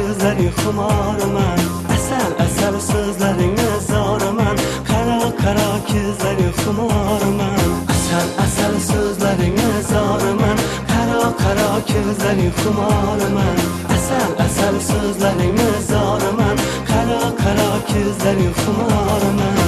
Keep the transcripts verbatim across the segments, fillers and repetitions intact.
ko'zlaring xumoraman. Asal asal so'zlaringni zoraman. Qaro qaro ko'zlaring xumoraman. Asal asal so'zlaringni zoraman. Qaro qaro ko'zlaring xumoraman. Asal asal so'zlaringni zoraman. Qaro qaro ko'zlaring xumoraman.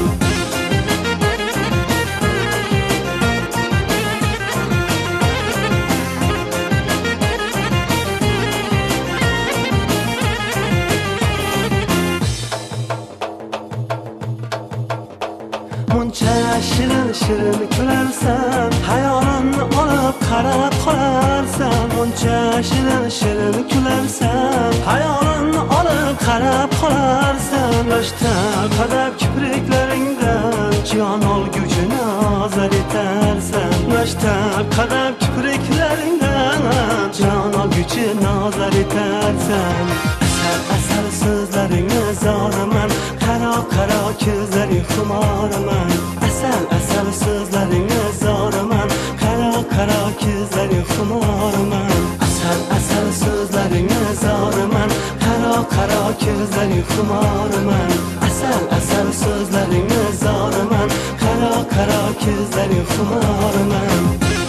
Muncha shirin shirin kularsan, hayolimni olib qarab qolarsan. Muncha shirin shirin kularsan, hayolimni olib qarab qolarsan. Yoshda qadab kipriklaringdan jon olguchi nazar etarsan. Yoshda qadab kipriklaringdan jon olguchi nazar etarsan. Asal asal so'zlaringni zoraman. Qaro qaro ko'zlaring xumoraman. Asal asal so'zlaringni zoraman. Qaro qaro ko'zlaring xumoraman. Asal asal so'zlaringni zoraman. Qaro qaro ko'zlaring xumoraman. Asal asal so'zlaringni zoraman. Qaro qaro ko'zlaring xumoraman.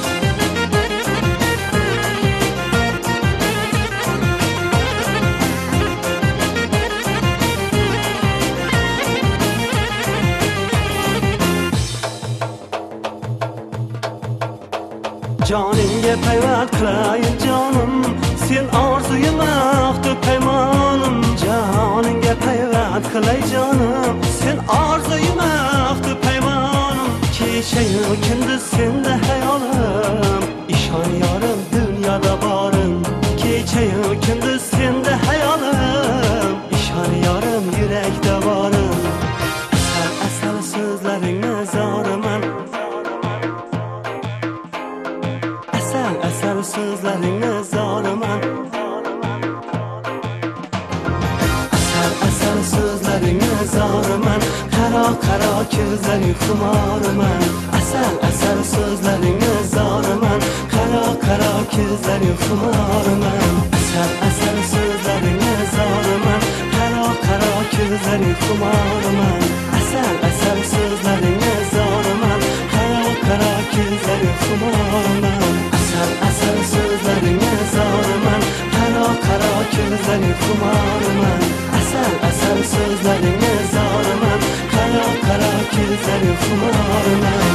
Jonimga payvand qilayin jonim, sen orzuyim vaqti paymonim. Jonimga payvand qilay jonim, sen orzuyim vaqti paymonim. Kechayu kunduz senda hayolim, ishon yorim dunyoda borim. Kechayu kunduz senda hayolim, ishon yorim yurakda borim. Asal asal so'zlaringni zoraman. Asal asal so'zlaringni zoraman. Asal asal so'zlaringni zoraman. Qaro qaro ko'zlaring xumoraman. Asal asal so'zlaringni zoraman. Qaro qaro ko'zlaring xumoraman. Asal asal so'zlaringni zoraman. Qaro qaro ko'zlaring xumoraman. Asal asal so'zlaringni zoraman. Qaro qaro ko'zlaring xumoraman. Asal asal so'zlaringni zoraman. Qaro qaro ko'zlaring xumoraman. Asal asal so'zlaringni zoraman. Qaro qaro ko'zlaring xumoraman.